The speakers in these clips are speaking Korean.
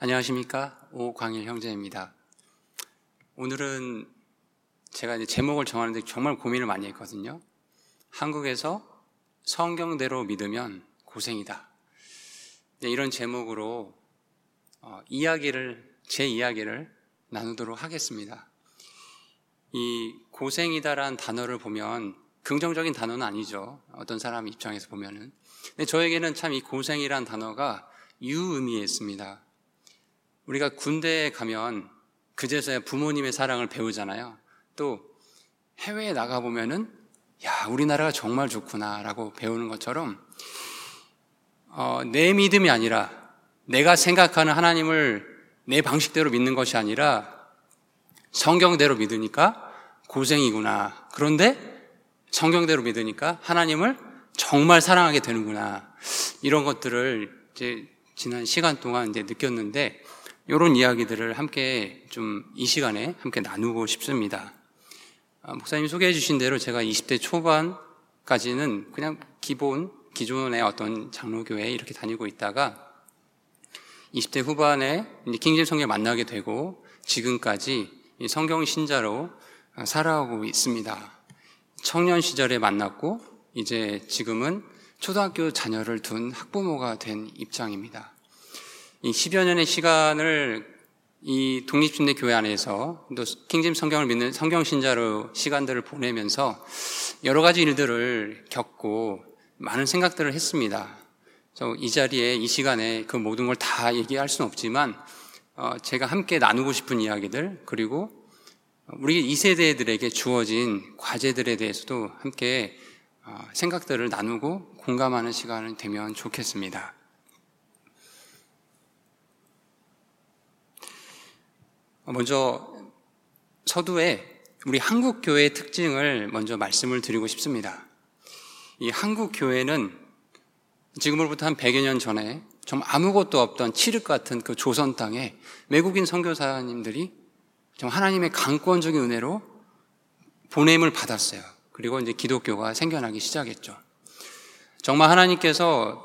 안녕하십니까? 오광일 형제입니다. 오늘은 제가 이제 제목을 정하는데 정말 고민을 많이 했거든요. 한국에서 성경대로 믿으면 고생이다. 이런 제목으로 제 이야기를 나누도록 하겠습니다. 이 고생이다라는 단어를 보면 긍정적인 단어는 아니죠. 어떤 사람 입장에서 보면은. 근데 저에게는 참 이 고생이라는 단어가 유의미에 있습니다. 우리가 군대에 가면 그제서야 부모님의 사랑을 배우잖아요. 또 해외에 나가보면은 야, 우리나라가 정말 좋구나 라고 배우는 것처럼 내 믿음이 아니라 내가 생각하는 하나님을 내 방식대로 믿는 것이 아니라 성경대로 믿으니까 고생이구나. 그런데 성경대로 믿으니까 하나님을 정말 사랑하게 되는구나. 이런 것들을 이제 지난 시간 동안 이제 느꼈는데 이런 이야기들을 함께 좀 이 시간에 함께 나누고 싶습니다. 목사님 소개해 주신 대로 제가 20대 초반까지는 그냥 기존의 어떤 장로교회에 이렇게 다니고 있다가 20대 후반에 킹제임스 성경을 만나게 되고 지금까지 성경 신자로 살아가고 있습니다. 청년 시절에 만났고 이제 지금은 초등학교 자녀를 둔 학부모가 된 입장입니다. 이 10여 년의 시간을 이 독립신대 교회 안에서 또 킹제임스 성경을 믿는 성경신자로 시간들을 보내면서 여러 가지 일들을 겪고 많은 생각들을 했습니다. 그래서 이 자리에 이 시간에 그 모든 걸 다 얘기할 수는 없지만 제가 함께 나누고 싶은 이야기들 그리고 우리 2세대들에게 주어진 과제들에 대해서도 함께 생각들을 나누고 공감하는 시간이 되면 좋겠습니다. 먼저 서두에 우리 한국교회의 특징을 먼저 말씀을 드리고 싶습니다. 이 한국교회는 지금으로부터 한 100여 년 전에 좀 아무것도 없던 칠흑 같은 그 조선 땅에 외국인 선교사님들이 좀 하나님의 강권적인 은혜로 보냄을 받았어요. 그리고 이제 기독교가 생겨나기 시작했죠. 정말 하나님께서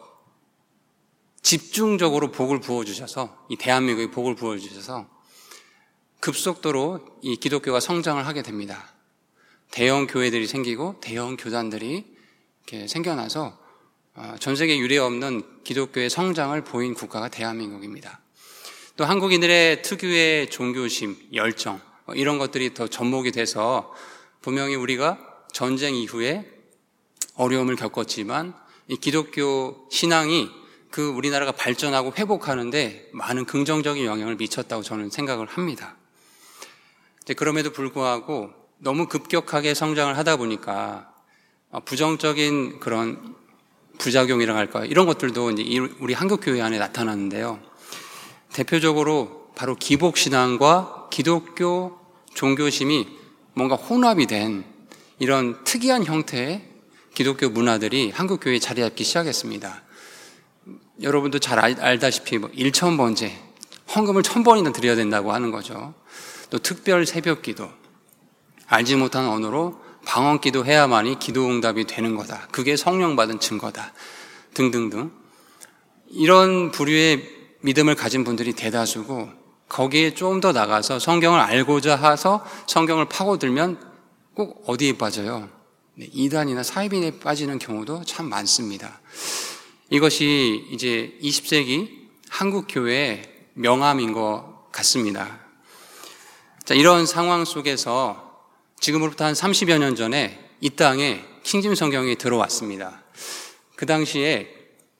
집중적으로 복을 부어주셔서 이 대한민국에 복을 부어주셔서 급속도로 이 기독교가 성장을 하게 됩니다. 대형 교회들이 생기고 대형 교단들이 이렇게 생겨나서 전 세계 유례 없는 기독교의 성장을 보인 국가가 대한민국입니다. 또 한국인들의 특유의 종교심, 열정 이런 것들이 더 접목이 돼서 분명히 우리가 전쟁 이후에 어려움을 겪었지만 이 기독교 신앙이 그 우리나라가 발전하고 회복하는데 많은 긍정적인 영향을 미쳤다고 저는 생각을 합니다. 그럼에도 불구하고 너무 급격하게 성장을 하다 보니까 부정적인 그런 부작용이라고 할까요? 이런 것들도 이제 우리 한국교회 안에 나타나는데요. 대표적으로 바로 기복신앙과 기독교 종교심이 뭔가 혼합이 된 이런 특이한 형태의 기독교 문화들이 한국교회에 자리 잡기 시작했습니다. 여러분도 잘 알다시피 1,000번째, 헌금을 1,000번이나 드려야 된다고 하는 거죠. 또 특별 새벽기도, 알지 못한 언어로 방언기도 해야만이 기도응답이 되는 거다. 그게 성령 받은 증거다. 등등등. 이런 부류의 믿음을 가진 분들이 대다수고 거기에 좀 더 나가서 성경을 알고자 해서 성경을 파고들면 꼭 어디에 빠져요? 이단이나 사이비에 빠지는 경우도 참 많습니다. 이것이 이제 20세기 한국 교회의 명암인 것 같습니다. 자, 이런 상황 속에서 지금으로부터 한 30여 년 전에 이 땅에 킹제임스 성경이 들어왔습니다. 그 당시에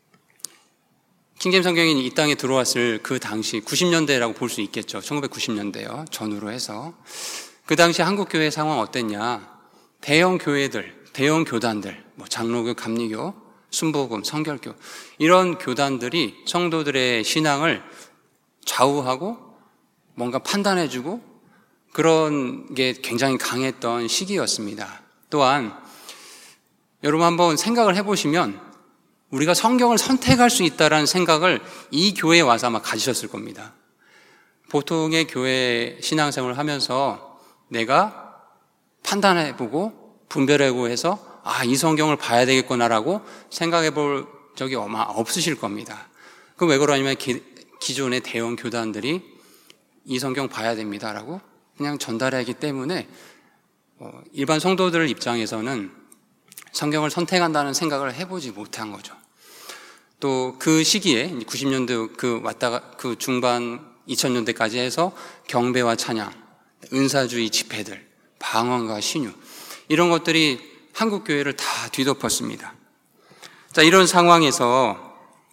킹제임스 성경이 이 땅에 들어왔을 그 당시 90년대라고 볼 수 있겠죠. 1990년대요. 전후로 해서. 그 당시 한국교회 상황 어땠냐. 대형 교회들, 대형 교단들, 장로교, 감리교, 순복음, 성결교 이런 교단들이 성도들의 신앙을 좌우하고 뭔가 판단해주고 그런 게 굉장히 강했던 시기였습니다. 또한 여러분 한번 생각을 해보시면 우리가 성경을 선택할 수 있다는 생각을 이 교회에 와서 아마 가지셨을 겁니다. 보통의 교회 신앙생활을 하면서 내가 판단해보고 분별해보고 해서 이 성경을 봐야 되겠구나라고 생각해볼 적이 아마 없으실 겁니다. 그럼 왜 그러냐면 기존의 대형 교단들이 이 성경 봐야 됩니다라고 그냥 전달하기 때문에 일반 성도들 입장에서는 성경을 선택한다는 생각을 해보지 못한 거죠. 또 그 시기에 90년대 그 중반 2000년대까지 해서 경배와 찬양, 은사주의 집회들, 방언과 신유 이런 것들이 한국 교회를 다 뒤덮었습니다. 자, 이런 상황에서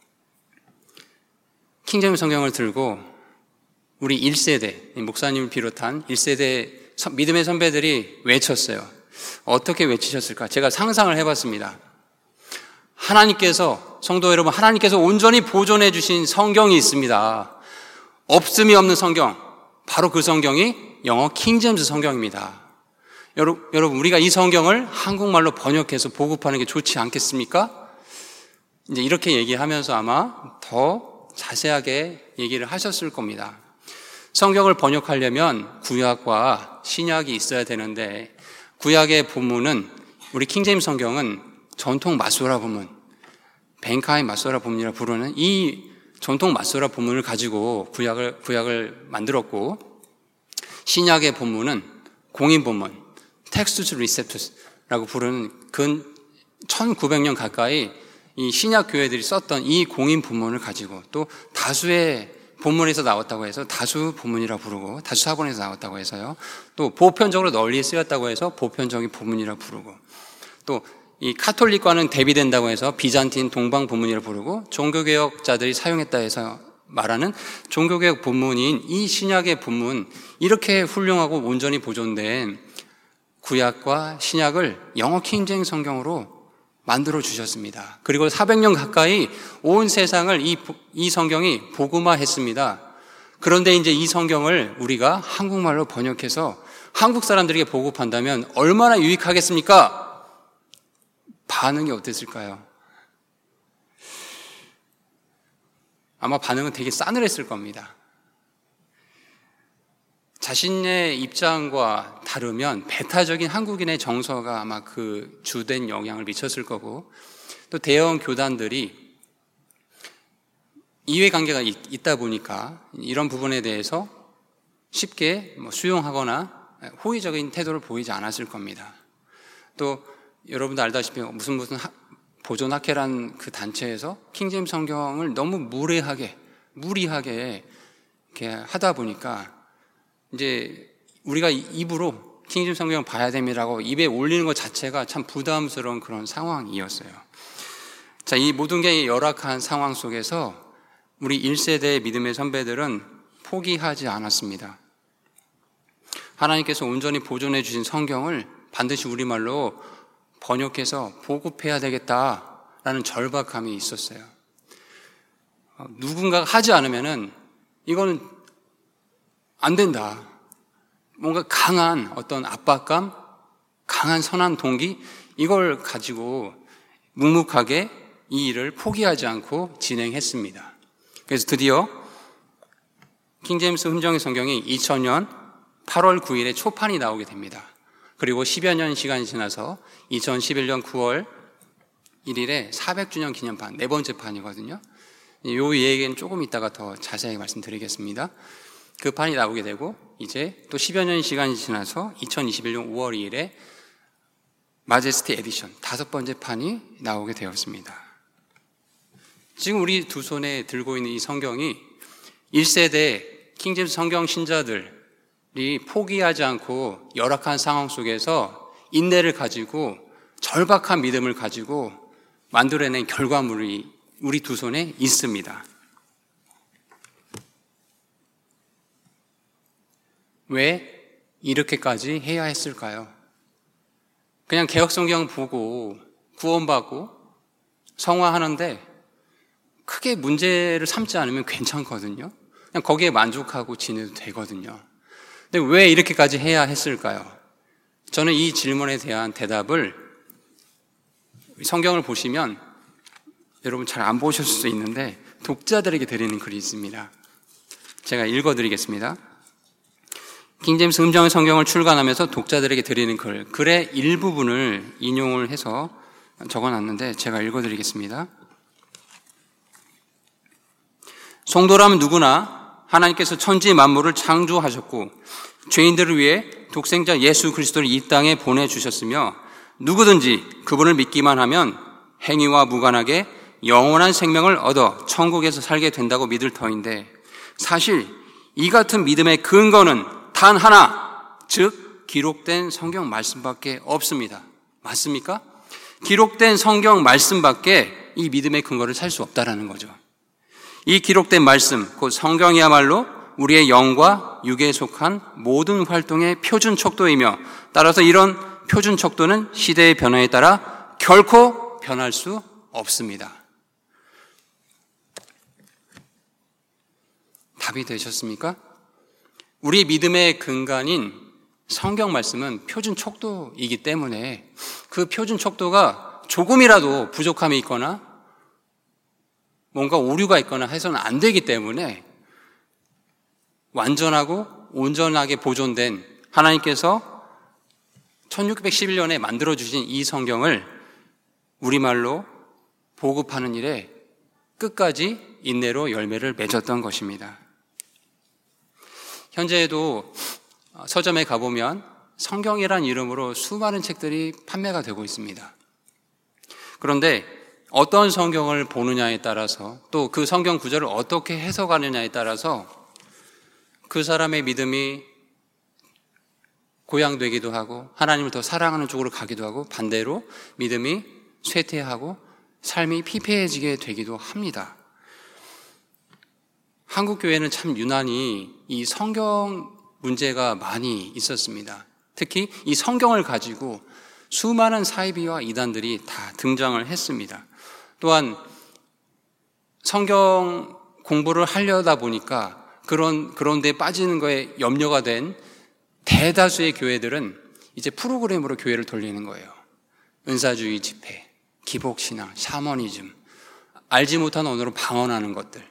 킹제임스 성경을 들고 우리 1세대, 목사님을 비롯한 1세대 믿음의 선배들이 외쳤어요. 어떻게 외치셨을까? 제가 상상을 해봤습니다. 하나님께서, 성도 여러분, 하나님께서 온전히 보존해 주신 성경이 있습니다. 없음이 없는 성경, 바로 그 성경이 영어 킹제임스 성경입니다. 여러분, 우리가 이 성경을 한국말로 번역해서 보급하는 게 좋지 않겠습니까? 이제 이렇게 얘기하면서 아마 더 자세하게 얘기를 하셨을 겁니다. 성경을 번역하려면 구약과 신약이 있어야 되는데 구약의 본문은 우리 킹제임스 성경은 전통 마소라 본문, 벤카이 마소라 본문이라 부르는 이 전통 마소라 본문을 가지고 구약을 만들었고 신약의 본문은 공인 본문, 텍스투스 리셉투스라고 부르는 근 1900년 가까이 이 신약 교회들이 썼던 이 공인 본문을 가지고 또 다수의 본문에서 나왔다고 해서 다수 본문이라고 부르고 다수 사본에서 나왔다고 해서요. 또 보편적으로 널리 쓰였다고 해서 보편적인 본문이라고 부르고 또 이 카톨릭과는 대비된다고 해서 비잔틴 동방 본문이라고 부르고 종교개혁자들이 사용했다 해서 말하는 종교개혁 본문인 이 신약의 본문 이렇게 훌륭하고 온전히 보존된 구약과 신약을 영어 킹제임스 성경으로 만들어 주셨습니다. 그리고 400년 가까이 온 세상을 이 성경이 복음화했습니다. 그런데 이제 이 성경을 우리가 한국말로 번역해서 한국 사람들에게 보급한다면 얼마나 유익하겠습니까? 반응이 어땠을까요? 아마 반응은 되게 싸늘했을 겁니다. 자신의 입장과 다르면 배타적인 한국인의 정서가 아마 그 주된 영향을 미쳤을 거고 또 대형 교단들이 이해관계가 있다 보니까 이런 부분에 대해서 쉽게 수용하거나 호의적인 태도를 보이지 않았을 겁니다. 또 여러분도 알다시피 무슨 보존학회란 그 단체에서 킹제임스 성경을 너무 무리하게 이렇게 하다 보니까 이제 우리가 입으로 킹제임스 성경을 봐야 됩니다라고 입에 올리는 것 자체가 참 부담스러운 그런 상황이었어요. 자, 이 모든 게 열악한 상황 속에서 우리 1세대 믿음의 선배들은 포기하지 않았습니다. 하나님께서 온전히 보존해 주신 성경을 반드시 우리말로 번역해서 보급해야 되겠다라는 절박함이 있었어요. 누군가가 하지 않으면은 이거는 안 된다. 뭔가 강한 어떤 압박감, 강한 선한 동기 이걸 가지고 묵묵하게 이 일을 포기하지 않고 진행했습니다. 그래서 드디어 킹제임스 흔정의 성경이 2000년 8월 9일에 초판이 나오게 됩니다. 그리고 10여 년 시간이 지나서 2011년 9월 1일에 400주년 기념판, 네 번째 판이거든요. 이 얘기는 조금 이따가 더 자세히 말씀드리겠습니다. 그 판이 나오게 되고 이제 또 10여 년 시간이 지나서 2021년 5월 2일에 마제스티 에디션, 다섯 번째 판이 나오게 되었습니다. 지금 우리 두 손에 들고 있는 이 성경이 1세대 킹제임스 성경 신자들 이 포기하지 않고 열악한 상황 속에서 인내를 가지고 절박한 믿음을 가지고 만들어낸 결과물이 우리 두 손에 있습니다. 왜 이렇게까지 해야 했을까요? 그냥 개혁성경 보고 구원받고 성화하는데 크게 문제를 삼지 않으면 괜찮거든요. 그냥 거기에 만족하고 지내도 되거든요. 근데 왜 이렇게까지 해야 했을까요? 저는 이 질문에 대한 대답을 성경을 보시면 여러분 잘 안 보셨을 수 있는데 독자들에게 드리는 글이 있습니다. 제가 읽어드리겠습니다. 킹제임스 음정의 성경을 출간하면서 독자들에게 드리는 글의 일부분을 인용을 해서 적어놨는데 제가 읽어드리겠습니다. 성도라면 누구나 하나님께서 천지 만물을 창조하셨고 죄인들을 위해 독생자 예수 그리스도를 이 땅에 보내주셨으며 누구든지 그분을 믿기만 하면 행위와 무관하게 영원한 생명을 얻어 천국에서 살게 된다고 믿을 터인데, 사실 이 같은 믿음의 근거는 단 하나, 즉 기록된 성경 말씀밖에 없습니다. 맞습니까? 기록된 성경 말씀밖에 이 믿음의 근거를 살 수 없다라는 거죠. 이 기록된 말씀, 곧 성경이야말로 우리의 영과 육에 속한 모든 활동의 표준 척도이며, 따라서 이런 표준 척도는 시대의 변화에 따라 결코 변할 수 없습니다. 답이 되셨습니까? 우리 믿음의 근간인 성경 말씀은 표준 척도이기 때문에 그 표준 척도가 조금이라도 부족함이 있거나 뭔가 오류가 있거나 해서는 안 되기 때문에 완전하고 온전하게 보존된 하나님께서 1611년에 만들어주신 이 성경을 우리말로 보급하는 일에 끝까지 인내로 열매를 맺었던 것입니다. 현재에도 서점에 가보면 성경이란 이름으로 수많은 책들이 판매가 되고 있습니다. 그런데 어떤 성경을 보느냐에 따라서, 또 그 성경 구절을 어떻게 해석하느냐에 따라서 그 사람의 믿음이 고양되기도 하고 하나님을 더 사랑하는 쪽으로 가기도 하고, 반대로 믿음이 쇠퇴하고 삶이 피폐해지게 되기도 합니다. 한국 교회는 참 유난히 이 성경 문제가 많이 있었습니다. 특히 이 성경을 가지고 수많은 사이비와 이단들이 다 등장을 했습니다. 또한 성경 공부를 하려다 보니까 그런 데 빠지는 거에 염려가 된 대다수의 교회들은 이제 프로그램으로 교회를 돌리는 거예요. 은사주의 집회, 기복신앙, 샤머니즘, 알지 못한 언어로 방언하는 것들.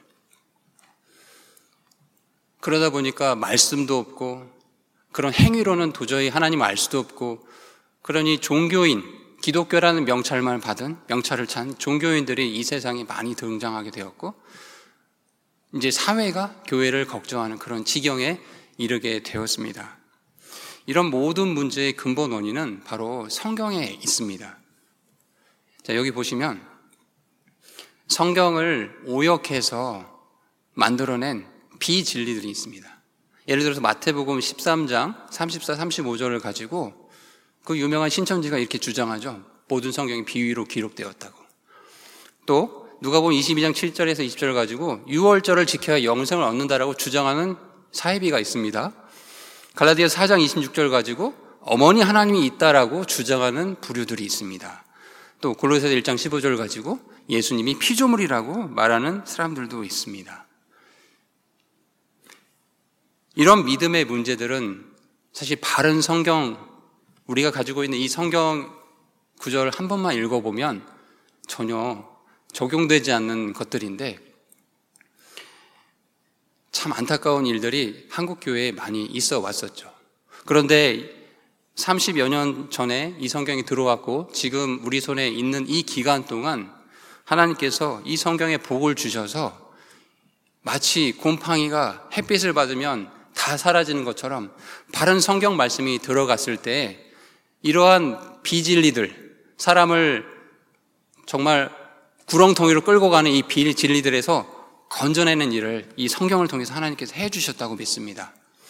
그러다 보니까 말씀도 없고 그런 행위로는 도저히 하나님을 알 수도 없고, 그러니 종교인, 기독교라는 명찰을 찬 종교인들이 이 세상에 많이 등장하게 되었고, 이제 사회가 교회를 걱정하는 그런 지경에 이르게 되었습니다. 이런 모든 문제의 근본 원인은 바로 성경에 있습니다. 자, 여기 보시면 성경을 오역해서 만들어낸 비진리들이 있습니다. 예를 들어서 마태복음 13장 34, 35절을 가지고 그 유명한 신천지가 이렇게 주장하죠. 모든 성경이 비유로 기록되었다고. 또 누가복음 22장 7절에서 20절을 가지고 유월절을 지켜야 영생을 얻는다라고 주장하는 사이비가 있습니다. 갈라디아서 4장 26절 가지고 어머니 하나님이 있다라고 주장하는 부류들이 있습니다. 또 골로새서 1장 15절 가지고 예수님이 피조물이라고 말하는 사람들도 있습니다. 이런 믿음의 문제들은 사실 바른 성경, 우리가 가지고 있는 이 성경 구절 한 번만 읽어보면 전혀 적용되지 않는 것들인데, 참 안타까운 일들이 한국 교회에 많이 있어 왔었죠. 그런데 30여 년 전에 이 성경이 들어왔고 지금 우리 손에 있는 이 기간 동안 하나님께서 이 성경에 복을 주셔서 마치 곰팡이가 햇빛을 받으면 다 사라지는 것처럼 바른 성경 말씀이 들어갔을 때 이러한 비진리들, 사람을 정말 구렁텅이로 끌고 가는 이 비진리들에서 건져내는 일을 이 성경을 통해서 하나님께서 해주셨다고 믿습니다.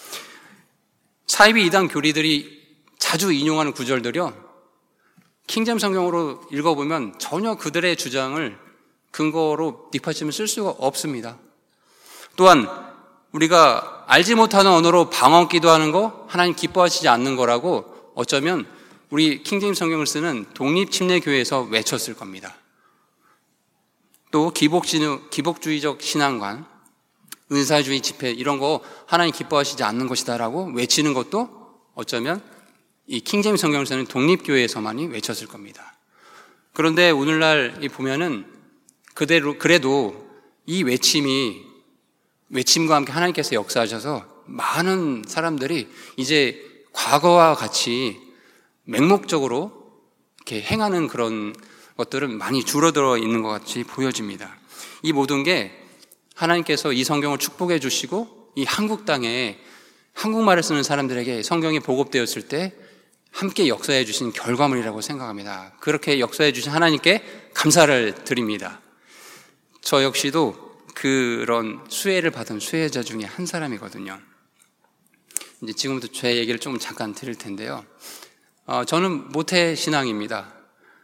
사이비 이단 교리들이 자주 인용하는 구절들이요, 킹잼 성경으로 읽어보면 전혀 그들의 주장을 근거로 뒷받침을 쓸 수가 없습니다. 또한 우리가 알지 못하는 언어로 방언 기도하는 거 하나님 기뻐하시지 않는 거라고 어쩌면 우리 킹제임스 성경을 쓰는 독립침례교회에서 외쳤을 겁니다. 또 기복주의적 신앙관, 은사주의 집회 이런 거 하나님 기뻐하시지 않는 것이다라고 외치는 것도 어쩌면 이 킹제임스 성경을 쓰는 독립교회에서만이 외쳤을 겁니다. 그런데 오늘날 보면은 그래도 이 외침과 함께 하나님께서 역사하셔서 많은 사람들이 이제 과거와 같이 맹목적으로 이렇게 행하는 그런 것들은 많이 줄어들어 있는 것 같이 보여집니다. 이 모든 게 하나님께서 이 성경을 축복해 주시고 이 한국 땅에 한국말을 쓰는 사람들에게 성경이 보급되었을 때 함께 역사해 주신 결과물이라고 생각합니다. 그렇게 역사해 주신 하나님께 감사를 드립니다. 저 역시도 그런 수혜를 받은 수혜자 중에 한 사람이거든요. 이제 지금부터 제 얘기를 좀 잠깐 드릴 텐데요. 저는 모태 신앙입니다.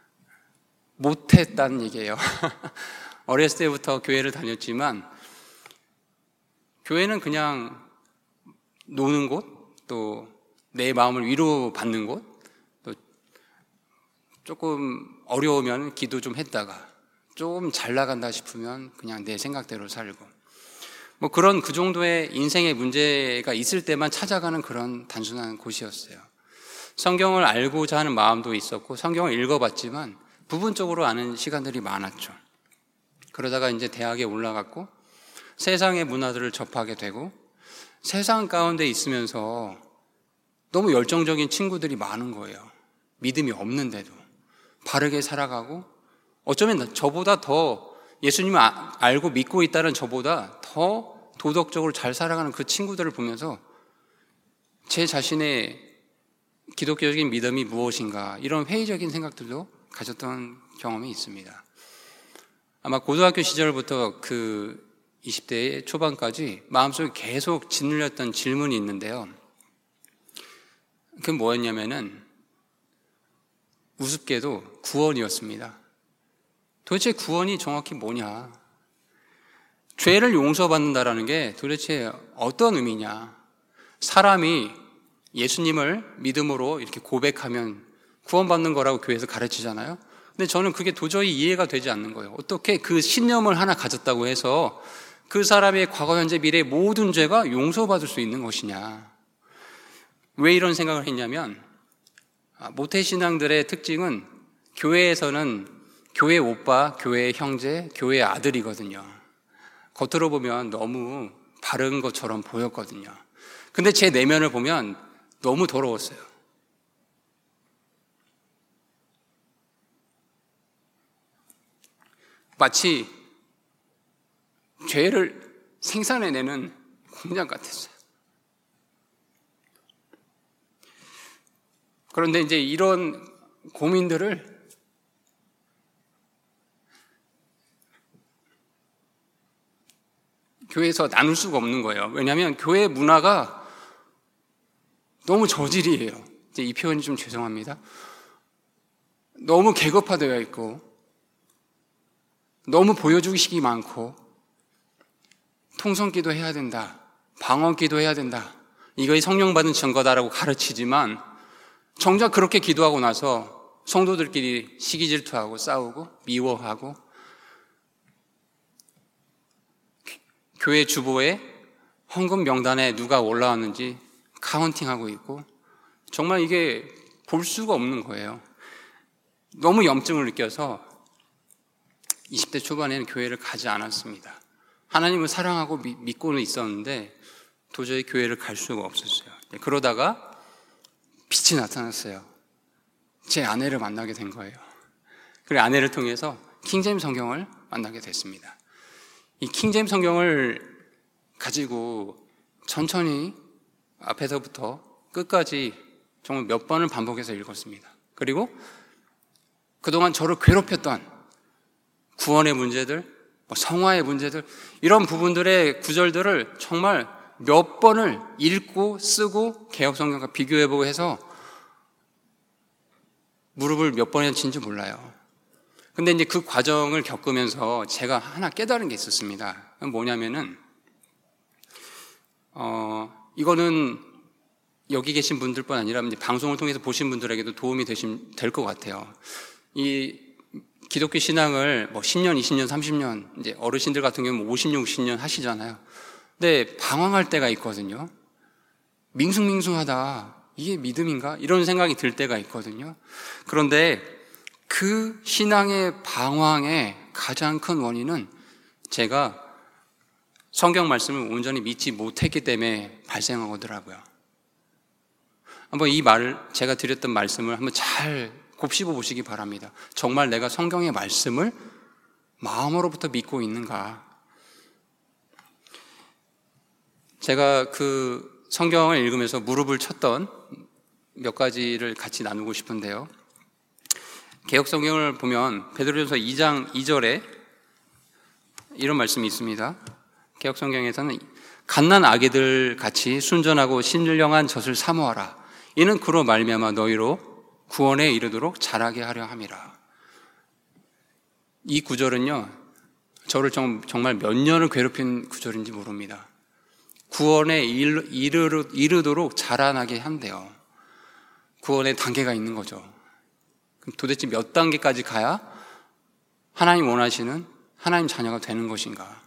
못했다는 얘기예요. 어렸을 때부터 교회를 다녔지만 교회는 그냥 노는 곳, 또 내 마음을 위로받는 곳, 또 조금 어려우면 기도 좀 했다가 조금 잘 나간다 싶으면 그냥 내 생각대로 살고 뭐 그런 그 정도의 인생의 문제가 있을 때만 찾아가는 그런 단순한 곳이었어요. 성경을 알고자 하는 마음도 있었고 성경을 읽어봤지만 부분적으로 아는 시간들이 많았죠. 그러다가 이제 대학에 올라갔고 세상의 문화들을 접하게 되고 세상 가운데 있으면서 너무 열정적인 친구들이 많은 거예요. 믿음이 없는데도 바르게 살아가고 어쩌면 저보다 더 예수님을 알고 믿고 있다는 저보다 더 도덕적으로 잘 살아가는 그 친구들을 보면서 제 자신의 기독교적인 믿음이 무엇인가 이런 회의적인 생각들도 가졌던 경험이 있습니다. 아마 고등학교 시절부터 그 20대 초반까지 마음속에 계속 짓눌렸던 질문이 있는데요. 그게 뭐였냐면은 우습게도 구원이었습니다. 도대체 구원이 정확히 뭐냐? 죄를 용서받는다라는 게 도대체 어떤 의미냐? 사람이 예수님을 믿음으로 이렇게 고백하면 구원받는 거라고 교회에서 가르치잖아요. 근데 저는 그게 도저히 이해가 되지 않는 거예요. 어떻게 그 신념을 하나 가졌다고 해서 그 사람의 과거, 현재, 미래의 모든 죄가 용서받을 수 있는 것이냐? 왜 이런 생각을 했냐면 모태신앙들의 특징은 교회에서는 교회 오빠, 교회 형제, 교회 아들이거든요. 겉으로 보면 너무 바른 것처럼 보였거든요. 근데 제 내면을 보면 너무 더러웠어요. 마치 죄를 생산해내는 공장 같았어요. 그런데 이제 이런 고민들을 교회에서 나눌 수가 없는 거예요. 왜냐하면 교회 문화가 너무 저질이에요. 이제 이 표현이 좀 죄송합니다. 너무 계급화되어 있고 너무 보여주기식이 많고 통성기도 해야 된다, 방언기도 해야 된다, 이거이 성령 받은 증거다라고 가르치지만 정작 그렇게 기도하고 나서 성도들끼리 시기질투하고 싸우고 미워하고 교회 주보에 헌금 명단에 누가 올라왔는지 카운팅하고 있고 정말 이게 볼 수가 없는 거예요. 너무 염증을 느껴서 20대 초반에는 교회를 가지 않았습니다. 하나님을 사랑하고 믿고는 있었는데 도저히 교회를 갈 수가 없었어요. 그러다가 빛이 나타났어요. 제 아내를 만나게 된 거예요. 그리고 아내를 통해서 킹제임스 성경을 만나게 됐습니다. 이 킹제임스 성경을 가지고 천천히 앞에서부터 끝까지 정말 몇 번을 반복해서 읽었습니다. 그리고 그동안 저를 괴롭혔던 구원의 문제들, 성화의 문제들, 이런 부분들의 구절들을 정말 몇 번을 읽고 쓰고 개혁성경과 비교해보고 해서 무릎을 몇 번이나 친지 몰라요. 근데 이제 그 과정을 겪으면서 제가 하나 깨달은 게 있었습니다. 뭐냐면은, 이거는 여기 계신 분들뿐 아니라 이제 방송을 통해서 보신 분들에게도 도움이 될 것 같아요. 이 기독교 신앙을 10년, 20년, 30년, 이제 어르신들 같은 경우는 50년, 60년 하시잖아요. 근데 방황할 때가 있거든요. 밍숭밍숭하다. 이게 믿음인가? 이런 생각이 들 때가 있거든요. 그런데 그 신앙의 방황의 가장 큰 원인은 제가 성경 말씀을 온전히 믿지 못했기 때문에 발생하더라고요. 한번 이 말을, 제가 드렸던 말씀을 한번 잘 곱씹어 보시기 바랍니다. 정말 내가 성경의 말씀을 마음으로부터 믿고 있는가? 제가 그 성경을 읽으면서 무릎을 쳤던 몇 가지를 같이 나누고 싶은데요. 개역 성경을 보면 베드로전서 2장 2절에 이런 말씀이 있습니다. 개역 성경에서는 갓난 아기들 같이 순전하고 신령한 젖을 사모하라. 이는 그로 말미암아 너희로 구원에 이르도록 자라게 하려 함이라. 이 구절은요, 저를 정말 몇 년을 괴롭힌 구절인지 모릅니다. 구원에 이르도록 자라나게 한대요. 구원의 단계가 있는 거죠. 그럼 도대체 몇 단계까지 가야 하나님 원하시는 하나님 자녀가 되는 것인가?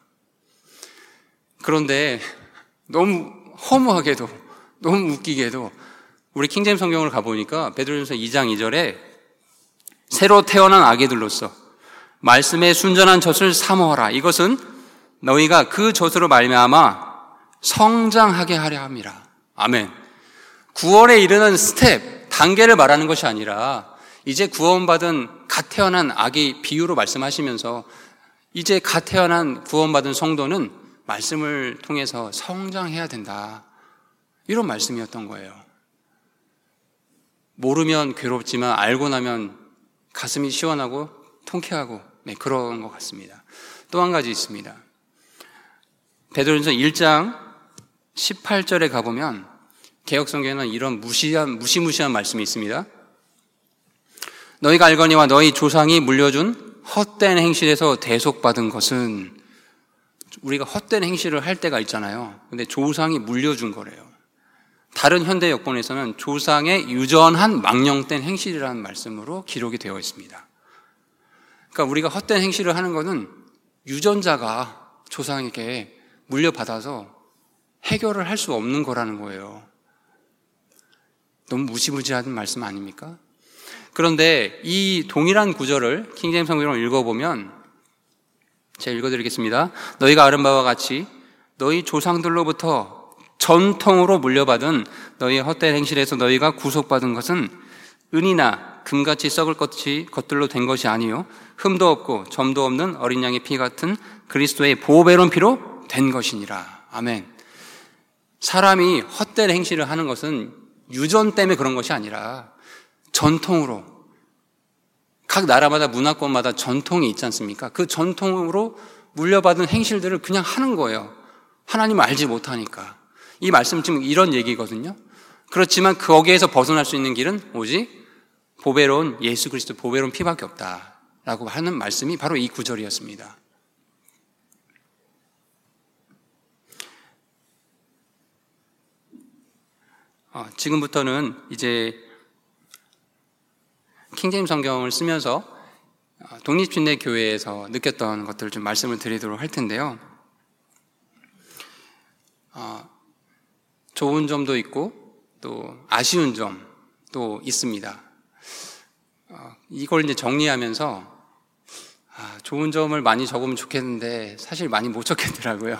그런데 너무 허무하게도, 너무 웃기게도 우리 킹제임스 성경을 가보니까 베드로전서 2장 2절에 새로 태어난 아기들로서 말씀의 순전한 젖을 사모하라. 이것은 너희가 그 젖으로 말미암아 성장하게 하려 함이라. 아멘. 구원에 이르는 스텝, 단계를 말하는 것이 아니라 이제 구원받은 갓 태어난 아기 비유로 말씀하시면서 이제 갓 태어난 구원받은 성도는 말씀을 통해서 성장해야 된다. 이런 말씀이었던 거예요. 모르면 괴롭지만 알고 나면 가슴이 시원하고 통쾌하고 그런 것 같습니다. 또 한 가지 있습니다. 베드로전서 1장 18절에 가보면 개역성경에는 이런 무시무시한 말씀이 있습니다. 너희가 알거니와 너희 조상이 물려준 헛된 행실에서 대속받은 것은, 우리가 헛된 행실을 할 때가 있잖아요. 근데 조상이 물려준 거래요. 다른 현대 여권에서는 조상의 유전한 망령된 행실이라는 말씀으로 기록이 되어 있습니다. 그러니까 우리가 헛된 행실을 하는 것은 유전자가 조상에게 물려받아서 해결을 할 수 없는 거라는 거예요. 너무 무시무시한 말씀 아닙니까? 그런데 이 동일한 구절을 킹제임스 성경을 읽어보면, 제가 읽어드리겠습니다. 너희가 아는 바와 같이 너희 조상들로부터 전통으로 물려받은 너희의 헛된 행실에서 너희가 구속받은 것은 은이나 금같이 썩을 것들로 된 것이 아니요 흠도 없고 점도 없는 어린 양의 피 같은 그리스도의 보배로운 피로 된 것이니라. 아멘. 사람이 헛된 행실을 하는 것은 유전 때문에 그런 것이 아니라 전통으로, 각 나라마다 문화권마다 전통이 있지 않습니까? 그 전통으로 물려받은 행실들을 그냥 하는 거예요. 하나님을 알지 못하니까. 이 말씀은 지금 이런 얘기거든요. 그렇지만 거기에서 벗어날 수 있는 길은 오직 보배로운 예수 그리스도 보배로운 피밖에 없다라고 하는 말씀이 바로 이 구절이었습니다. 지금부터는 이제 킹제임스 성경을 쓰면서 독립신대 교회에서 느꼈던 것들을 좀 말씀을 드리도록 할 텐데요. 좋은 점도 있고 또 아쉬운 점도 있습니다. 이걸 이제 정리하면서 좋은 점을 많이 적으면 좋겠는데 사실 많이 못 적겠더라고요.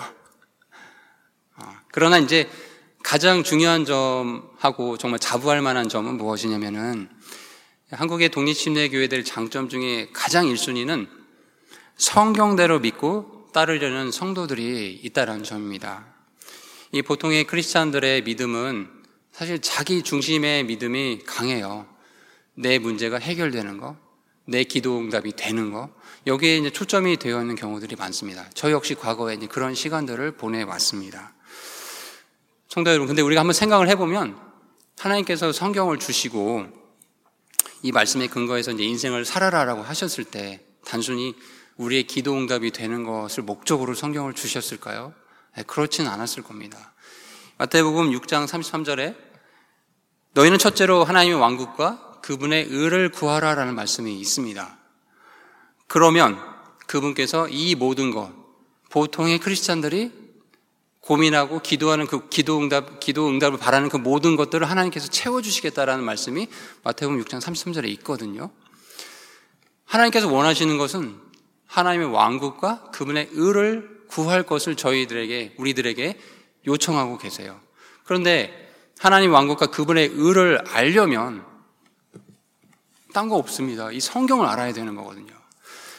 그러나 이제 가장 중요한 점하고 정말 자부할 만한 점은 무엇이냐면은 한국의 독립신대교회들의 장점 중에 가장 1순위는 성경대로 믿고 따르려는 성도들이 있다는 점입니다. 이 보통의 크리스찬들의 믿음은 사실 자기 중심의 믿음이 강해요. 내 문제가 해결되는 거, 내 기도 응답이 되는 거, 여기에 이제 초점이 되어 있는 경우들이 많습니다. 저 역시 과거에 이제 그런 시간들을 보내왔습니다. 성도 여러분, 근데 우리가 한번 생각을 해보면 하나님께서 성경을 주시고 이 말씀의 근거에서 이제 인생을 살아라라고 하셨을 때 단순히 우리의 기도 응답이 되는 것을 목적으로 성경을 주셨을까요? 그렇지는 않았을 겁니다. 마태복음 6장 33절에 너희는 첫째로 하나님의 왕국과 그분의 의를 구하라라는 말씀이 있습니다. 그러면 그분께서 이 모든 것, 보통의 크리스찬들이 고민하고 기도하는 그 기도 응답을 바라는 그 모든 것들을 하나님께서 채워주시겠다라는 말씀이 마태복음 6장 33절에 있거든요. 하나님께서 원하시는 것은 하나님의 왕국과 그분의 의를 구할 것을 우리들에게 요청하고 계세요. 그런데 하나님 왕국과 그분의 의를 알려면 딴 거 없습니다. 이 성경을 알아야 되는 거거든요.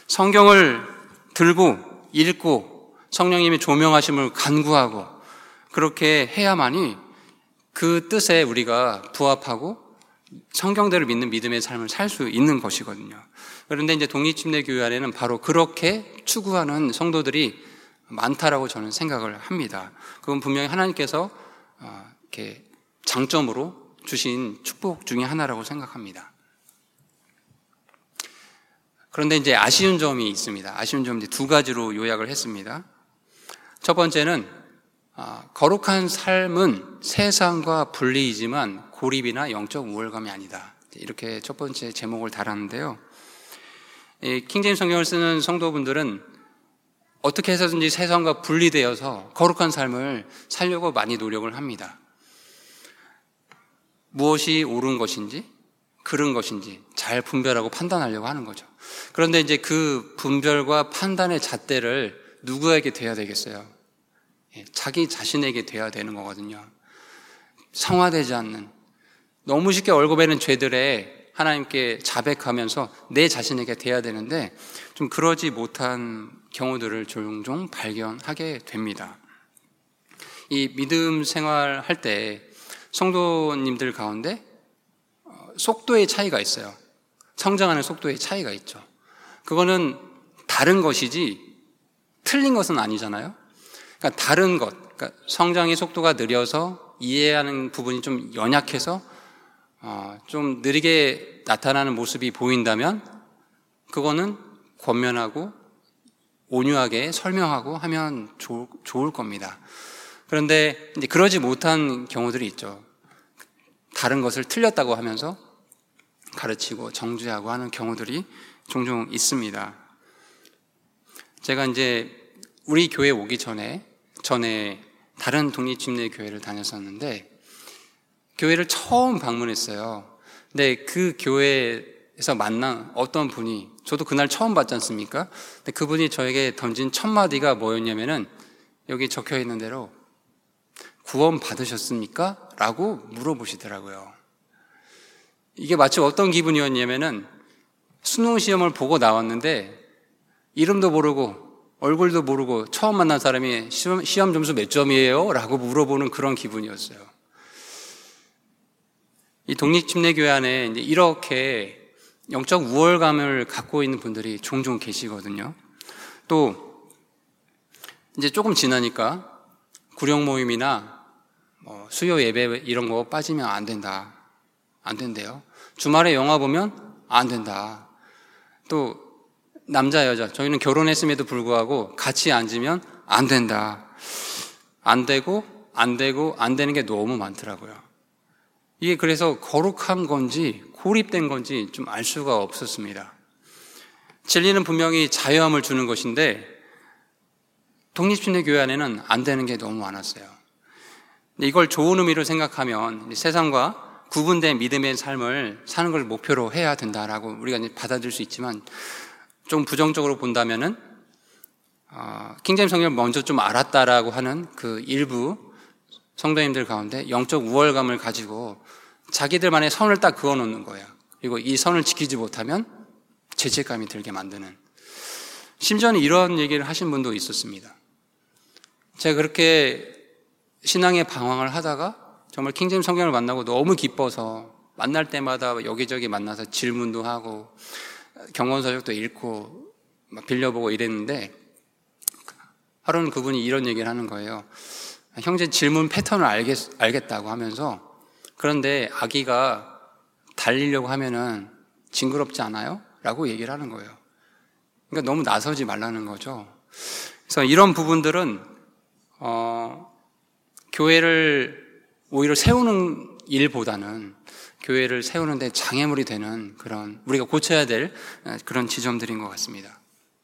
성경을 들고 읽고 성령님의 조명하심을 간구하고 그렇게 해야만이 그 뜻에 우리가 부합하고 성경대로 믿는 믿음의 삶을 살 수 있는 것이거든요. 그런데 이제 독립침례교회 안에는 바로 그렇게 추구하는 성도들이 많다라고 저는 생각을 합니다. 그건 분명히 하나님께서 이렇게 장점으로 주신 축복 중에 하나라고 생각합니다. 그런데 이제 아쉬운 점이 있습니다. 아쉬운 점이 두 가지로 요약을 했습니다. 첫 번째는 거룩한 삶은 세상과 분리이지만 고립이나 영적 우월감이 아니다. 이렇게 첫 번째 제목을 달았는데요. 킹제임스 성경을 쓰는 성도분들은 어떻게 해서든지 세상과 분리되어서 거룩한 삶을 살려고 많이 노력을 합니다. 무엇이 옳은 것인지 그른 것인지 잘 분별하고 판단하려고 하는 거죠. 그런데 이제 그 분별과 판단의 잣대를 누구에게 돼야 되겠어요? 자기 자신에게 돼야 되는 거거든요. 성화되지 않는, 너무 쉽게 얽어매는 죄들에 하나님께 자백하면서 내 자신에게 돼야 되는데 좀 그러지 못한 경우들을 종종 발견하게 됩니다. 이 믿음 생활할 때 성도님들 가운데 속도의 차이가 있어요. 성장하는 속도의 차이가 있죠. 그거는 다른 것이지 틀린 것은 아니잖아요. 그러니까 다른 것, 그러니까 성장의 속도가 느려서 이해하는 부분이 좀 연약해서 좀 느리게 나타나는 모습이 보인다면 그거는 권면하고 온유하게 설명하고 하면 좋을 겁니다. 그런데 이제 그러지 못한 경우들이 있죠. 다른 것을 틀렸다고 하면서 가르치고 정죄하고 하는 경우들이 종종 있습니다. 제가 이제 우리 교회 오기 전에 다른 독립침례교회를 다녔었는데 교회를 처음 방문했어요. 근데 그 교회에서 만난 어떤 분이, 저도 그날 처음 봤지 않습니까? 근데 그분이 저에게 던진 첫 마디가 뭐였냐면은 여기 적혀 있는 대로 구원 받으셨습니까? 라고 물어보시더라고요. 이게 마치 어떤 기분이었냐면은 수능 시험을 보고 나왔는데 이름도 모르고 얼굴도 모르고 처음 만난 사람이 시험 점수 몇 점이에요? 라고 물어보는 그런 기분이었어요. 이 독립침례교회 안에 이제 이렇게 영적 우월감을 갖고 있는 분들이 종종 계시거든요. 또 이제 조금 지나니까 구령 모임이나 수요 예배 이런 거 빠지면 안 된다. 안 된대요. 주말에 영화 보면 안 된다. 또 남자 여자 저희는 결혼했음에도 불구하고 같이 앉으면 안 된다. 안 되고 안 되는 게 너무 많더라고요. 이게 그래서 거룩한 건지 고립된 건지 좀 알 수가 없었습니다. 진리는 분명히 자유함을 주는 것인데 독립침례교회 안에는 안 되는 게 너무 많았어요. 이걸 좋은 의미로 생각하면 세상과 구분된 믿음의 삶을 사는 걸 목표로 해야 된다라고 우리가 이제 받아들일 수 있지만 좀 부정적으로 본다면은 킹제임스 성경을 먼저 좀 알았다라고 하는 그 일부 성도님들 가운데 영적 우월감을 가지고 자기들만의 선을 딱 그어놓는 거예요. 그리고 이 선을 지키지 못하면 죄책감이 들게 만드는, 심지어는 이런 얘기를 하신 분도 있었습니다. 제가 그렇게 신앙의 방황을 하다가 정말 킹제임스 성경을 만나고 너무 기뻐서 만날 때마다 여기저기 만나서 질문도 하고 경건서적도 읽고 막 빌려보고 이랬는데 하루는 그분이 이런 얘기를 하는 거예요. 형제 질문 패턴을 알겠다고 하면서, 그런데 아기가 달리려고 하면은 징그럽지 않아요? 라고 얘기를 하는 거예요. 그러니까 너무 나서지 말라는 거죠. 그래서 이런 부분들은 교회를 오히려 세우는 일보다는 교회를 세우는데 장애물이 되는 그런, 우리가 고쳐야 될 그런 지점들인 것 같습니다.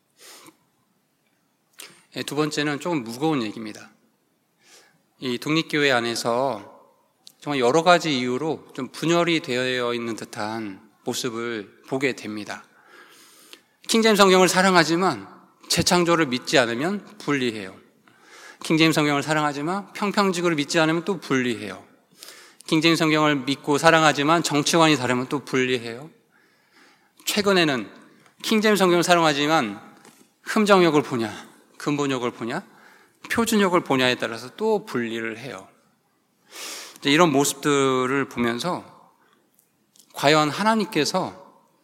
두 번째는 조금 무거운 얘기입니다. 이 독립교회 안에서 정말 여러 가지 이유로 좀 분열이 되어 있는 듯한 모습을 보게 됩니다. 킹제임스 성경을 사랑하지만 재창조를 믿지 않으면 분리해요. 킹제임스 성경을 사랑하지만 평평지구를 믿지 않으면 또 분리해요. 킹제임스 성경을 믿고 사랑하지만 정치관이 다르면 또 분리해요. 최근에는 킹제임스 성경을 사랑하지만 흠정역을 보냐 근본역을 보냐 표준역을 보냐에 따라서 또 분리를 해요. 이런 모습들을 보면서 과연 하나님께서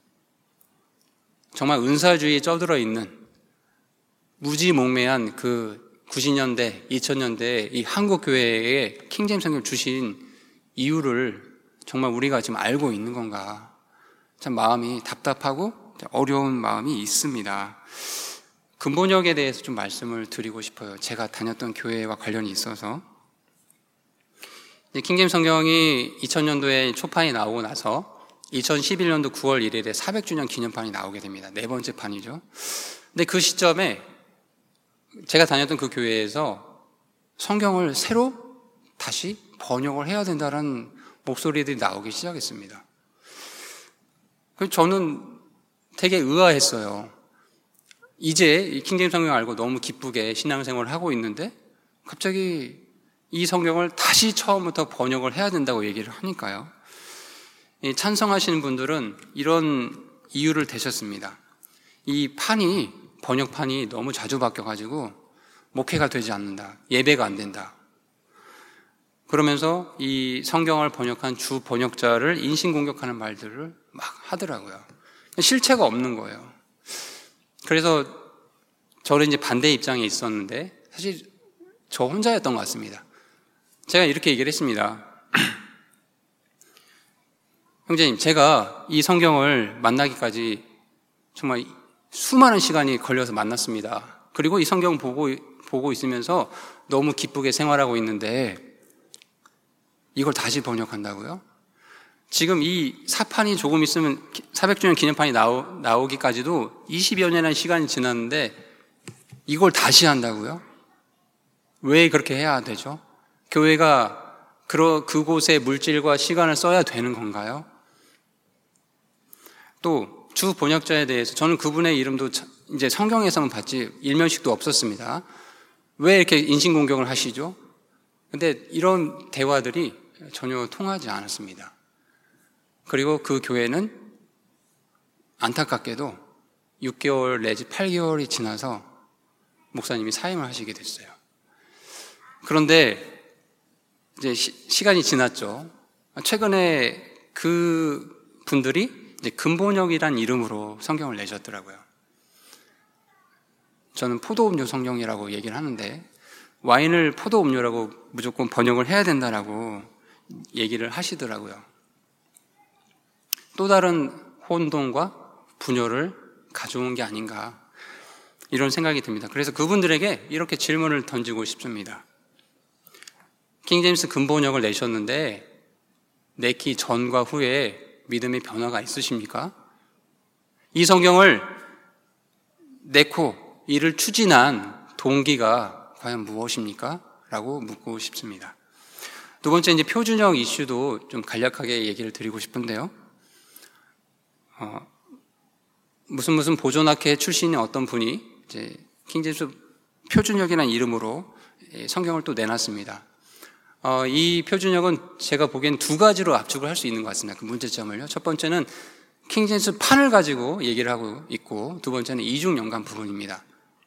정말 은사주의에 쩌들어 있는 무지몽매한 그 90년대, 2000년대 이 한국 교회에 킹제임스 성경을 주신 이유를 정말 우리가 지금 알고 있는 건가? 참 마음이 답답하고 어려운 마음이 있습니다. 근본역에 대해서 좀 말씀을 드리고 싶어요. 제가 다녔던 교회와 관련이 있어서. 킹제임스 성경이 2000년도에 초판이 나오고 나서 2011년도 9월 1일에 400주년 기념판이 나오게 됩니다. 네 번째 판이죠. 근데 그 시점에 제가 다녔던 그 교회에서 성경을 새로 다시 번역을 해야 된다는 목소리들이 나오기 시작했습니다. 그래서 저는 되게 의아했어요. 이제 킹제임스 성경을 알고 너무 기쁘게 신앙생활을 하고 있는데 갑자기 이 성경을 다시 처음부터 번역을 해야 된다고 얘기를 하니까요. 찬성하시는 분들은 이런 이유를 대셨습니다. 이 판이, 번역판이 너무 자주 바뀌어가지고 목회가 되지 않는다. 예배가 안 된다. 그러면서 이 성경을 번역한 주 번역자를 인신공격하는 말들을 막 하더라고요. 실체가 없는 거예요. 그래서 저는 이제 반대 입장에 있었는데 사실 저 혼자였던 것 같습니다. 제가 이렇게 얘기를 했습니다. 형제님, 제가 이 성경을 만나기까지 정말 수많은 시간이 걸려서 만났습니다. 그리고 이 성경 보고 있으면서 너무 기쁘게 생활하고 있는데 이걸 다시 번역한다고요? 지금 이 사판이 조금 있으면 400주년 기념판이 나오기까지도 20여 년의 시간이 지났는데 이걸 다시 한다고요? 왜 그렇게 해야 되죠? 교회가 그곳에 물질과 시간을 써야 되는 건가요? 또 주 번역자에 대해서 저는 그분의 이름도 이제 성경에서만 봤지 일면식도 없었습니다. 왜 이렇게 인신공격을 하시죠? 근데 이런 대화들이 전혀 통하지 않았습니다. 그리고 그 교회는 안타깝게도 6개월 내지 8개월이 지나서 목사님이 사임을 하시게 됐어요. 그런데 이제 시간이 지났죠. 최근에 그 분들이 이제 근본역이란 이름으로 성경을 내셨더라고요. 저는 포도음료 성경이라고 얘기를 하는데 와인을 포도음료라고 무조건 번역을 해야 된다라고 얘기를 하시더라고요. 또 다른 혼돈과 분열을 가져온 게 아닌가 이런 생각이 듭니다. 그래서 그분들에게 이렇게 질문을 던지고 싶습니다. 킹제임스 근본역을 내셨는데 내기 전과 후에 믿음의 변화가 있으십니까? 이 성경을 내고 이를 추진한 동기가 과연 무엇입니까? 라고 묻고 싶습니다. 두 번째 이제 표준역 이슈도 좀 간략하게 얘기를 드리고 싶은데요. 무슨 보존학회 출신의 어떤 분이 이제 킹제임스 표준역이라는 이름으로 성경을 또 내놨습니다. 이 표준역은 제가 보기엔 두 가지로 압축을 할 수 있는 것 같습니다. 그 문제점을요. 첫 번째는 킹제임스 판을 가지고 얘기를 하고 있고 두 번째는 이중 연관 부분입니다.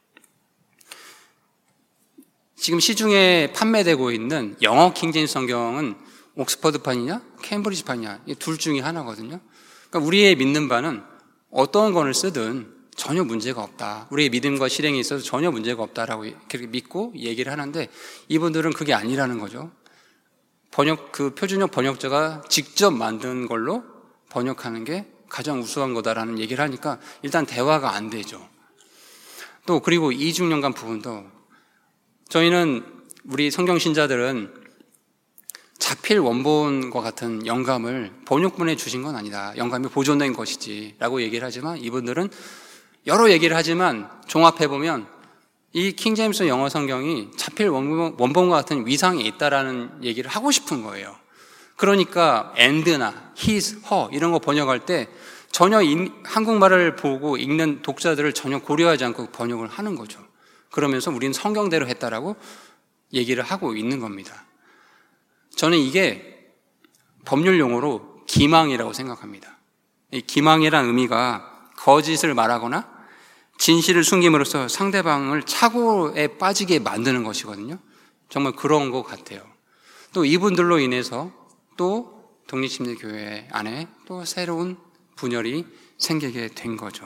지금 시중에 판매되고 있는 영어 킹제임스 성경은 옥스퍼드판이냐 케임브리지판이냐 이 둘 중에 하나거든요. 그러니까 우리의 믿는 바는 어떤 건을 쓰든 전혀 문제가 없다. 우리의 믿음과 실행에 있어서 전혀 문제가 없다라고 그렇게 믿고 얘기를 하는데 이분들은 그게 아니라는 거죠. 그 표준역 번역자가 직접 만든 걸로 번역하는 게 가장 우수한 거다라는 얘기를 하니까 일단 대화가 안 되죠. 또 그리고 이중연관 부분도 저희는 우리 성경신자들은 자필 원본과 같은 영감을 번역본에 주신 건 아니다. 영감이 보존된 것이지 라고 얘기를 하지만 이분들은 여러 얘기를 하지만 종합해보면 이 킹제임스 영어 성경이 자필 원본과 같은 위상이 있다라는 얘기를 하고 싶은 거예요. 그러니까 and나 his, her 이런 거 번역할 때 전혀 한국말을 보고 읽는 독자들을 전혀 고려하지 않고 번역을 하는 거죠. 그러면서 우리는 성경대로 했다라고 얘기를 하고 있는 겁니다. 저는 이게 법률 용어로 기망이라고 생각합니다. 이 기망이라는 의미가 거짓을 말하거나 진실을 숨김으로써 상대방을 착오에 빠지게 만드는 것이거든요. 정말 그런 것 같아요. 또 이분들로 인해서 또 독립심리교회 안에 또 새로운 분열이 생기게 된 거죠.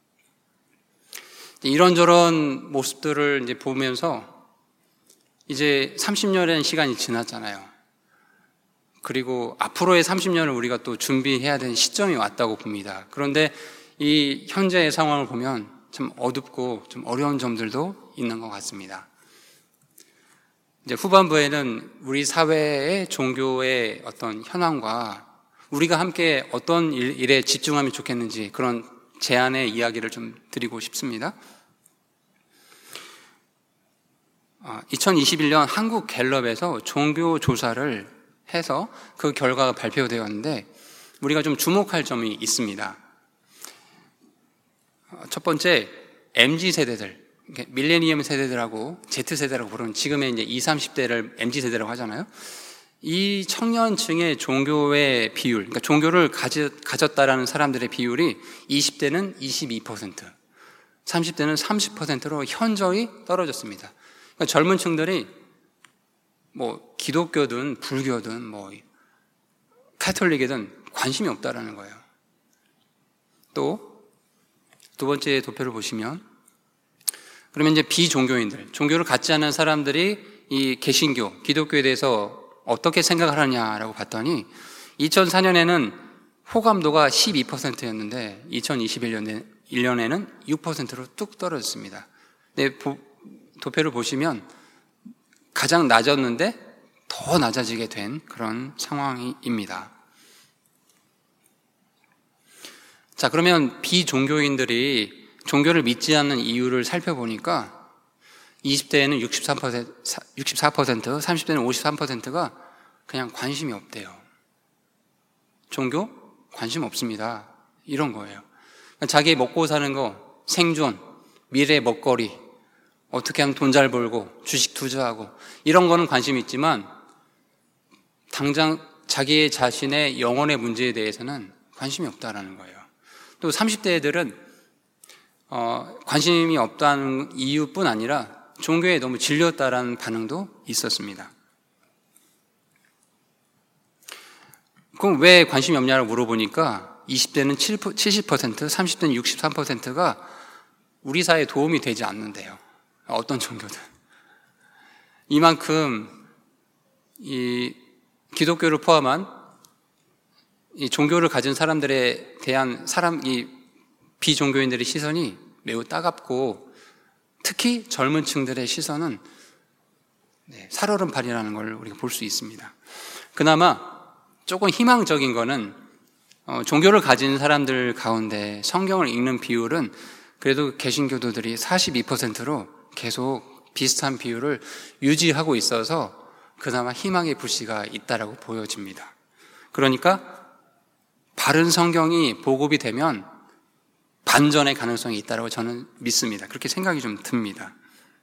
이런저런 모습들을 이제 보면서 이제 30년의 시간이 지났잖아요. 그리고 앞으로의 30년을 우리가 또 준비해야 되는 시점이 왔다고 봅니다. 그런데 이 현재의 상황을 보면 참 어둡고 좀 어려운 점들도 있는 것 같습니다. 이제 후반부에는 우리 사회의 종교의 어떤 현황과 우리가 함께 어떤 일에 집중하면 좋겠는지 그런 제안의 이야기를 좀 드리고 싶습니다. 2021년 한국 갤럽에서 종교 조사를 해서 그 결과가 발표되었는데 우리가 좀 주목할 점이 있습니다. 첫 번째, MZ세대들, 밀레니엄 세대들하고 Z세대라고 부르는 지금의 이제 20, 30대를 MZ세대라고 하잖아요. 이 청년층의 종교의 비율, 그러니까 종교를 가졌다라는 사람들의 비율이 20대는 22%, 30대는 30%로 현저히 떨어졌습니다. 그러니까 젊은 층들이 뭐 기독교든 불교든 뭐 카톨릭이든 관심이 없다라는 거예요. 또 두 번째 도표를 보시면 그러면 이제 비종교인들, 종교를 갖지 않은 사람들이 이 개신교, 기독교에 대해서 어떻게 생각을 하느냐라고 봤더니 2004년에는 호감도가 12%였는데 2021년에는 6%로 뚝 떨어졌습니다. 네, 도표를 보시면 가장 낮았는데 더 낮아지게 된 그런 상황입니다. 자, 그러면 비종교인들이 종교를 믿지 않는 이유를 살펴보니까 20대에는 64%, 30대는 53%가 그냥 관심이 없대요. 종교? 관심 없습니다. 이런 거예요. 자기 먹고 사는 거, 생존, 미래 먹거리, 어떻게 하면 돈 잘 벌고, 주식 투자하고, 이런 거는 관심이 있지만, 당장 자기 자신의 영혼의 문제에 대해서는 관심이 없다라는 거예요. 또 30대 애들은, 관심이 없다는 이유뿐 아니라, 종교에 너무 질렸다라는 반응도 있었습니다. 그럼 왜 관심이 없냐고 물어보니까 20대는 70%, 30대는 63%가 우리 사회에 도움이 되지 않는데요. 어떤 종교든. 이만큼 이 기독교를 포함한 이 종교를 가진 사람들에 대한 이 비종교인들의 시선이 매우 따갑고 특히 젊은 층들의 시선은 살얼음판이라는 걸 우리가 볼 수 있습니다. 그나마 조금 희망적인 거는 종교를 가진 사람들 가운데 성경을 읽는 비율은 그래도 개신교도들이 42%로 계속 비슷한 비율을 유지하고 있어서 그나마 희망의 불씨가 있다라고 보여집니다. 그러니까 바른 성경이 보급이 되면 반전의 가능성이 있다고 저는 믿습니다. 그렇게 생각이 좀 듭니다.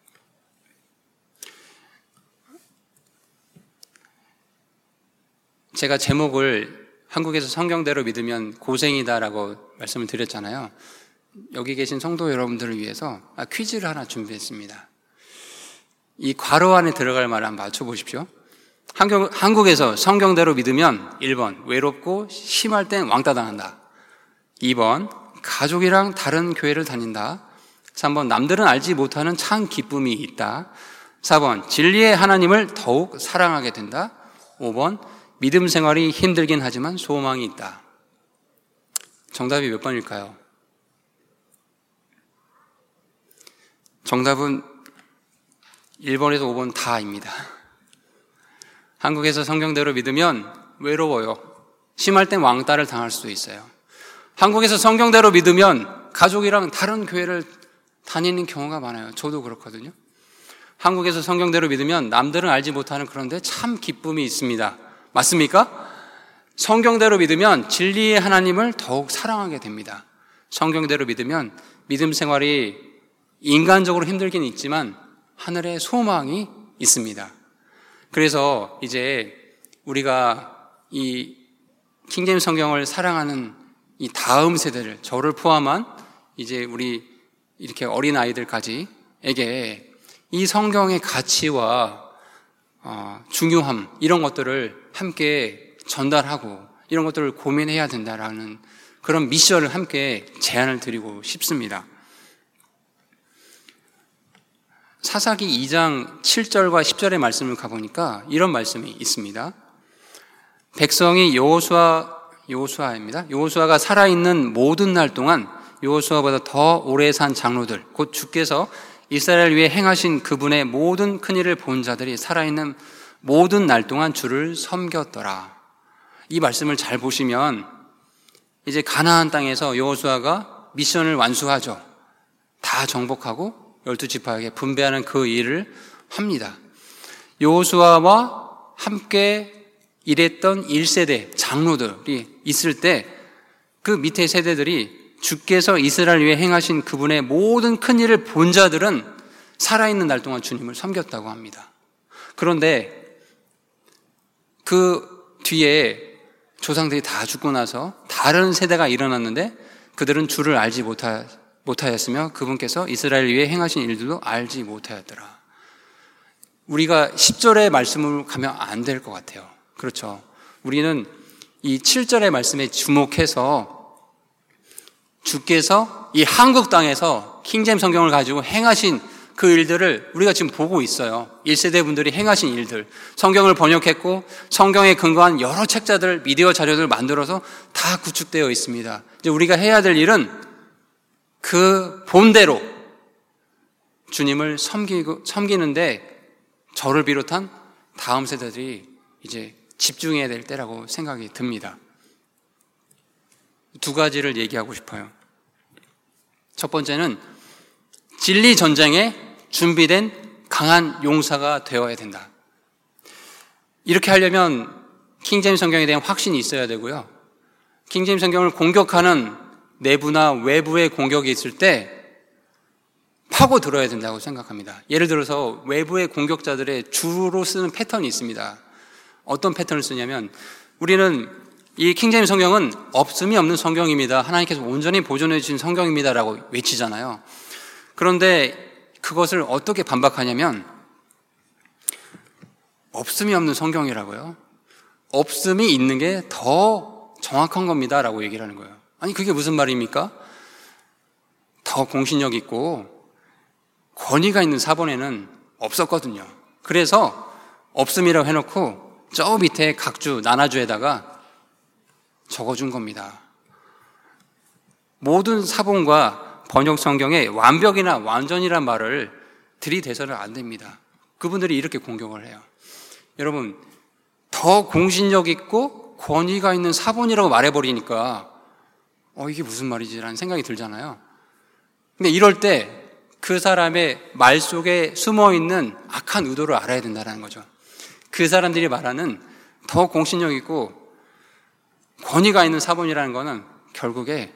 제가 제목을 한국에서 성경대로 믿으면 고생이다라고 말씀을 드렸잖아요. 여기 계신 성도 여러분들을 위해서 퀴즈를 하나 준비했습니다. 이 괄호 안에 들어갈 말을 한번 맞춰보십시오. 한국에서 성경대로 믿으면 1번 외롭고 심할 땐 왕따 당한다. 2번 가족이랑 다른 교회를 다닌다. 3번 남들은 알지 못하는 참 기쁨이 있다. 4번 진리의 하나님을 더욱 사랑하게 된다. 5번 믿음 생활이 힘들긴 하지만 소망이 있다. 정답이 몇 번일까요? 정답은 1번에서 5번 다입니다. 한국에서 성경대로 믿으면 외로워요. 심할 땐 왕따를 당할 수도 있어요. 한국에서 성경대로 믿으면 가족이랑 다른 교회를 다니는 경우가 많아요. 저도 그렇거든요. 한국에서 성경대로 믿으면 남들은 알지 못하는 그런데 참 기쁨이 있습니다. 맞습니까? 성경대로 믿으면 진리의 하나님을 더욱 사랑하게 됩니다. 성경대로 믿으면 믿음 생활이 인간적으로 힘들긴 있지만 하늘에 소망이 있습니다. 그래서 이제 우리가 이 킹제임스 성경을 사랑하는 이 다음 세대를, 저를 포함한 이제 우리 이렇게 어린 아이들까지에게 이 성경의 가치와 중요함 이런 것들을 함께 전달하고 이런 것들을 고민해야 된다라는 그런 미션을 함께 제안을 드리고 싶습니다. 사사기 2장 7절과 10절의 말씀을 가보니까 이런 말씀이 있습니다. 백성이 여호수아가 살아있는 모든 날 동안 여호수아보다 더 오래 산 장로들, 곧 주께서 이스라엘 위에 행하신 그분의 모든 큰일을 본 자들이 살아있는 모든 날 동안 주를 섬겼더라. 이 말씀을 잘 보시면 이제 가나안 땅에서 여호수아가 미션을 완수하죠. 다 정복하고 12지파에게 분배하는 그 일을 합니다. 여호수아와 함께 일했던 1세대 장로들이 있을 때 그 밑에 세대들이 주께서 이스라엘 위에 행하신 그분의 모든 큰 일을 본 자들은 살아있는 날 동안 주님을 섬겼다고 합니다. 그런데 그 뒤에 조상들이 다 죽고 나서 다른 세대가 일어났는데 그들은 주를 알지 못하였으며 그분께서 이스라엘 위에 행하신 일들도 알지 못하였더라. 우리가 10절의 말씀을 가면 안 될 것 같아요. 그렇죠. 우리는 이 7절의 말씀에 주목해서 주께서 이 한국 땅에서 킹제임스 성경을 가지고 행하신 그 일들을 우리가 지금 보고 있어요. 1세대 분들이 행하신 일들, 성경을 번역했고 성경에 근거한 여러 책자들, 미디어 자료들을 만들어서 다 구축되어 있습니다. 이제 우리가 해야 될 일은 그 본대로 주님을 섬기는데 저를 비롯한 다음 세대들이 이제 집중해야 될 때라고 생각이 듭니다. 두 가지를 얘기하고 싶어요. 첫 번째는 진리 전쟁에 준비된 강한 용사가 되어야 된다. 이렇게 하려면 킹제임스 성경에 대한 확신이 있어야 되고요. 킹제임스 성경을 공격하는 내부나 외부의 공격이 있을 때 파고 들어야 된다고 생각합니다. 예를 들어서 외부의 공격자들의 주로 쓰는 패턴이 있습니다. 어떤 패턴을 쓰냐면 우리는 이 킹제임스 성경은 없음이 없는 성경입니다. 하나님께서 온전히 보존해 주신 성경입니다라고 외치잖아요. 그런데 그것을 어떻게 반박하냐면 없음이 없는 성경이라고요. 없음이 있는 게 더 정확한 겁니다라고 얘기를 하는 거예요. 아니 그게 무슨 말입니까? 더 공신력 있고 권위가 있는 사본에는 없었거든요. 그래서 없음이라고 해놓고 저 밑에 각주, 나나주에다가 적어준 겁니다. 모든 사본과 번역 성경에 완벽이나 완전이란 말을 들이대서는 안 됩니다. 그분들이 이렇게 공격을 해요. 여러분, 더 공신력 있고 권위가 있는 사본이라고 말해버리니까 이게 무슨 말이지라는 생각이 들잖아요. 근데 이럴 때 그 사람의 말 속에 숨어있는 악한 의도를 알아야 된다는 거죠. 그 사람들이 말하는 더 공신력 있고 권위가 있는 사본이라는 거는 결국에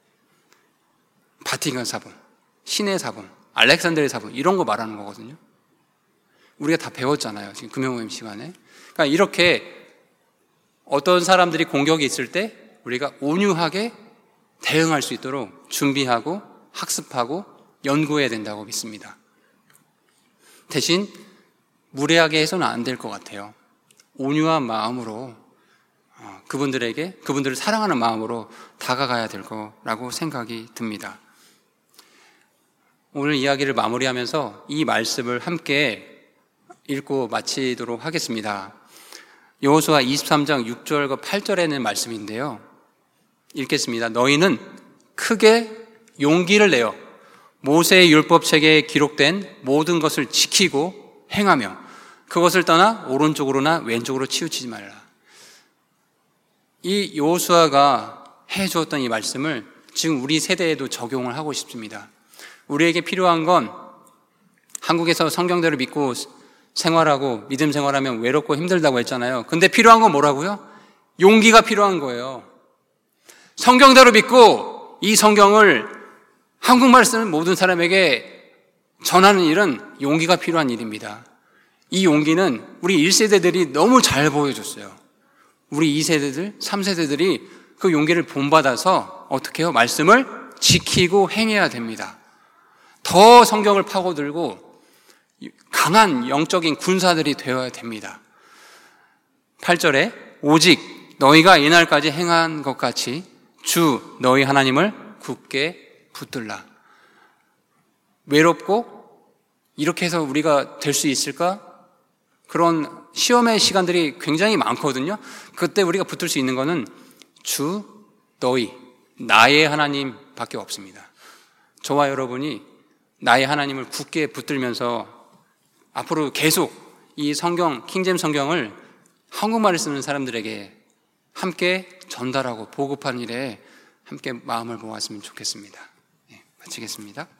바티칸 사본, 신의 사본, 알렉산드리아 사본 이런 거 말하는 거거든요. 우리가 다 배웠잖아요. 지금 금요모임 시간에. 그러니까 이렇게 어떤 사람들이 공격이 있을 때 우리가 온유하게 대응할 수 있도록 준비하고 학습하고 연구해야 된다고 믿습니다. 대신 무례하게 해서는 안 될 것 같아요. 온유한 마음으로 그분들을 사랑하는 마음으로 다가가야 될 거라고 생각이 듭니다. 오늘 이야기를 마무리하면서 이 말씀을 함께 읽고 마치도록 하겠습니다. 여호수아 23장 6절과 8절에는 말씀인데요. 읽겠습니다. 너희는 크게 용기를 내어 모세의 율법책에 기록된 모든 것을 지키고 행하며 그것을 떠나 오른쪽으로나 왼쪽으로 치우치지 말라. 이 여호수아가 해주었던 이 말씀을 지금 우리 세대에도 적용을 하고 싶습니다. 우리에게 필요한 건 한국에서 성경대로 믿고 생활하고 믿음 생활하면 외롭고 힘들다고 했잖아요. 근데 필요한 건 뭐라고요? 용기가 필요한 거예요. 성경대로 믿고 이 성경을 한국말 쓰는 모든 사람에게 전하는 일은 용기가 필요한 일입니다. 이 용기는 우리 1세대들이 너무 잘 보여줬어요. 우리 2세대들, 3세대들이 그 용기를 본받아서 어떻게 해요? 말씀을 지키고 행해야 됩니다. 더 성경을 파고들고 강한 영적인 군사들이 되어야 됩니다. 8절에 오직 너희가 이날까지 행한 것 같이 주 너희 하나님을 굳게 붙들라. 외롭고 이렇게 해서 우리가 될 수 있을까? 그런 시험의 시간들이 굉장히 많거든요. 그때 우리가 붙들 수 있는 거는 주 너희 나의 하나님밖에 없습니다. 저와 여러분이 나의 하나님을 굳게 붙들면서 앞으로 계속 이 성경, 킹제임스 성경을 한국말을 쓰는 사람들에게 함께 전달하고 보급하는 일에 함께 마음을 모았으면 좋겠습니다. 마치겠습니다.